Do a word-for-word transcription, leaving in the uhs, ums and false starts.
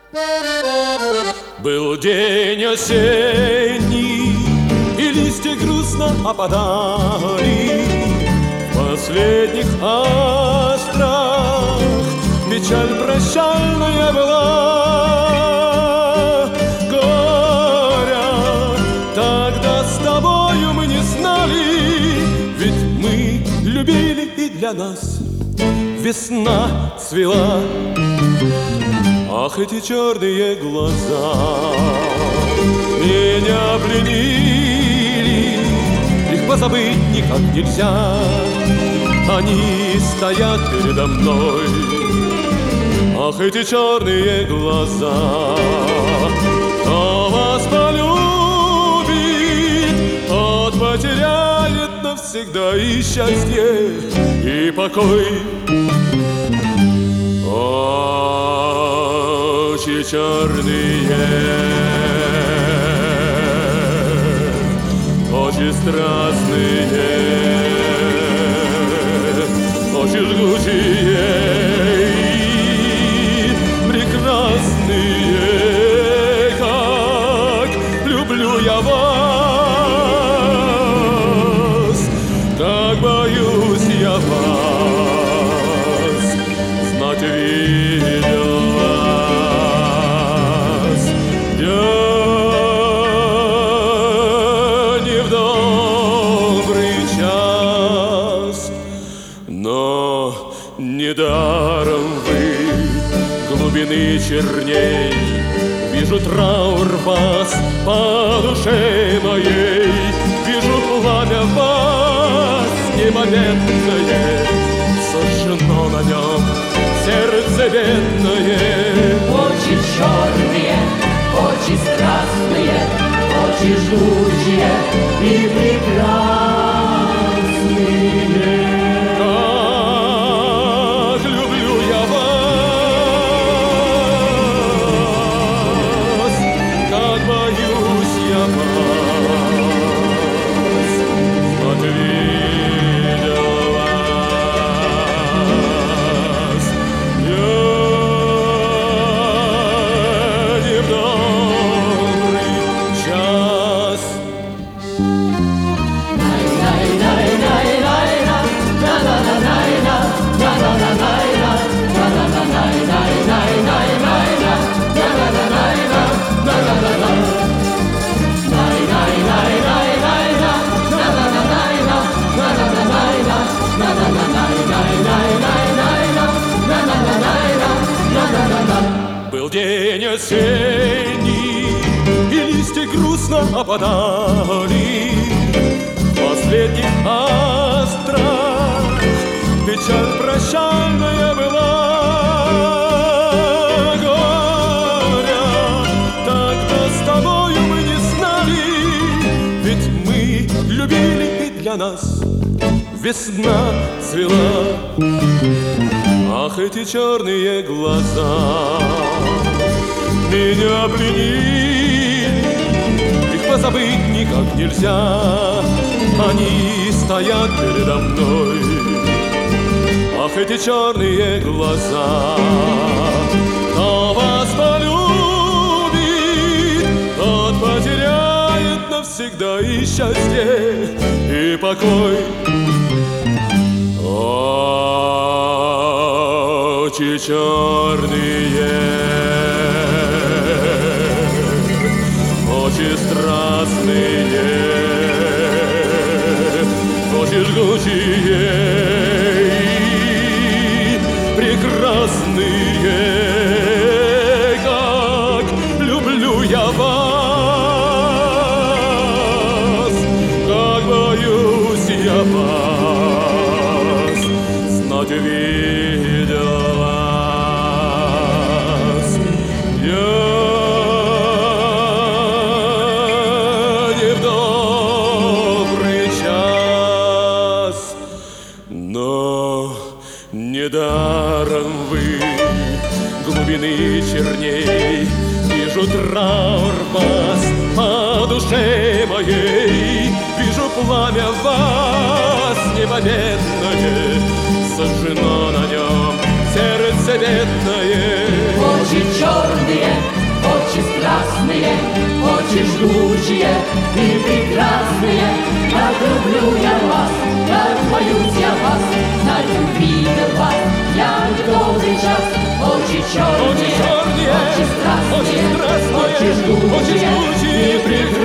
Был день осенний, и листья грустно опадали. В последних астрах печаль прощальная была. Горя тогда с тобою мы не знали, ведь мы любили, и для нас весна цвела. Ах, эти черные глаза меня пленили, их позабыть никак нельзя. Они стоят передо мной. Ах, эти черные глаза. Кто вас полюбит, тот потеряет навсегда и счастье, и покой. Очи черные, очи страстные, очи жгучие и прекрасные, как люблю я вас, как боюсь я вас, знать видел вас я не в добрый час. Но недаром вы глубины черней, вижу траур вас по душе моей, вижу пламя вас непомерное, сожжено на нем сердце бедное. Очи черные, очи страстные, очи жгучие и прекрасные. Как люблю я вас, как боюсь я вас, отвидел вас я не в добрый час. Был день осенний, и листья грустно опадали. В последних астрах печаль прощальная была. Горя тогда с тобою мы не знали, ведь мы любили, и для нас весна цвела. Ах, эти черные глаза меня пленили, их позабыть никак нельзя. Они стоят передо мной. Ах, эти черные глаза. Кто вас полюбит, тот потеряет навсегда и счастье, и покой. Очи черные, очи страстные, очи жгучие и прекрасные, как люблю я вас, как боюсь я вас, знать видел вас я не в добрый час. Но недаром вы глубины черней, вижу траур вас по душе моей, вижу пламя вас непобедное, сожжено на нем сердце бедное. Очи черные, жгучие и прекрасные. Как люблю я вас, как боюсь я вас, знать увидел вас я в добрый час. Очи черные, Очи черные, очи страстные, очи страстные, очи жгучие очи жгучие и прекрасные.